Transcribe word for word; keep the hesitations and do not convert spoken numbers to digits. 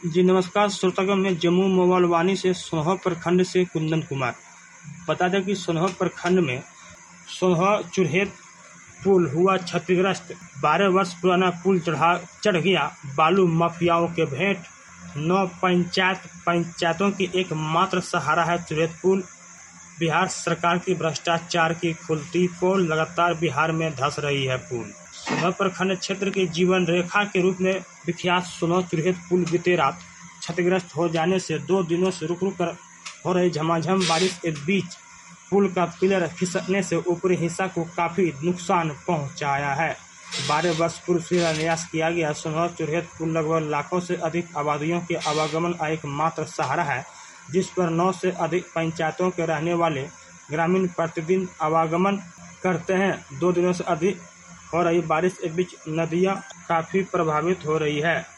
जी नमस्कार श्रोतागण, मैं जम्मू मोबाइलवानी से सोनहर प्रखंड से कुंदन कुमार। बता दें कि सोनहर प्रखंड में सोनहर चुरहेत पुल हुआ क्षतिग्रस्त। बारह वर्ष पुराना पुल चढ़ा चढ़ गया बालू माफियाओं के भेंट। नौ पंचायत पंचायतों की एकमात्र सहारा है चुरहेत पुल। बिहार सरकार की भ्रष्टाचार की खुलती पोल, लगातार बिहार में धंस रही है पुल। सोनहर प्रखंड क्षेत्र के जीवन रेखा के रूप में विख्यात सोनहर चुरहेत पुल बीते रात क्षतिग्रस्त हो जाने से दो दिनों से रुक रुक कर हो रही झमाझम बारिश के बीच पुल का पिलर खिसकने से ऊपरी हिस्सा को काफी नुकसान पहुंचाया है। बारह वर्ष पूर्व शिलान्यास किया गया सोनहर चुरहेत पुल लगभग लाखों से अधिक आबादियों के आवागमन का एकमात्र सहारा है, जिस पर नौ से अधिक पंचायतों के रहने वाले ग्रामीण प्रतिदिन आवागमन करते हैं। दो दिनों से अधिक हो रही बारिश के बीच नदियां काफी प्रभावित हो रही है।